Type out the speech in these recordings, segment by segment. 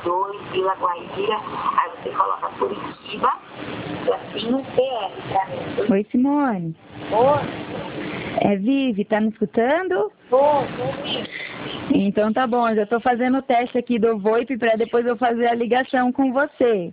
2, Vila Guaíra, aí você coloca Curitiba, tracinho PR pra mim. Oi, Simone. Oi. É Vivi, tá me escutando? Oi. Então tá bom, já tô fazendo o teste aqui do VoIP para depois eu fazer a ligação com você.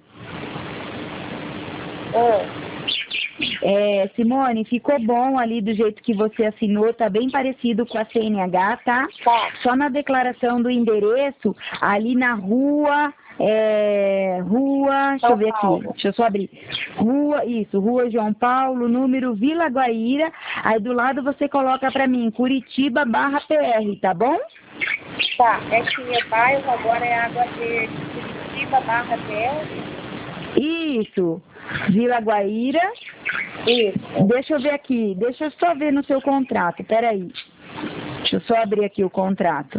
Simone, ficou bom ali do jeito que você assinou, tá bem parecido com a CNH, tá? Tá. Só na declaração do endereço, ali na rua, deixa eu ver aqui, deixa eu só abrir. Rua João Paulo, número Vila Guaíra, aí do lado você coloca pra mim, Curitiba/PR, tá bom? Tá, é que meu bairro agora é Água Verde, Curitiba/PR. Isso, Vila Guaíra. Isso. Deixa eu ver aqui, deixa eu só ver no seu contrato, peraí. Deixa eu só abrir aqui o contrato.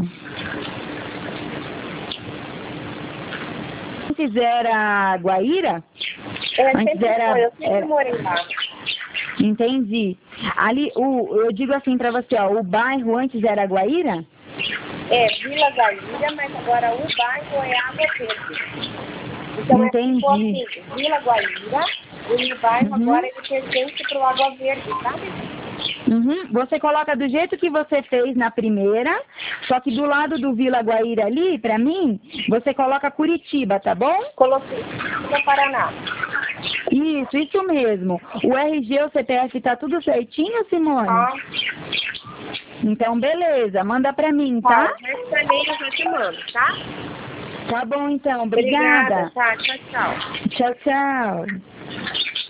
Antes era Guaíra? Antes era... eu sempre morei lá. Entendi. Ali, eu digo assim pra você, ó, o bairro antes era Guaíra? É, Vila Guaíra, mas agora o bairro é Água Verde. Então entendi. É assim, Vila Guaíra, e o bairro agora ele pertence pro Água Verde, sabe? Você coloca do jeito que você fez na primeira, só que do lado do Vila Guaíra ali, pra mim, você coloca Curitiba, tá bom? Coloquei no Paraná. Isso mesmo. O RG, o CPF tá tudo certinho, Simone? Tá. Então, beleza. Manda pra mim, tá? Mas também eu já te mando, tá? Tá bom, então. Obrigada. Tá, tchau. Tchau, tchau.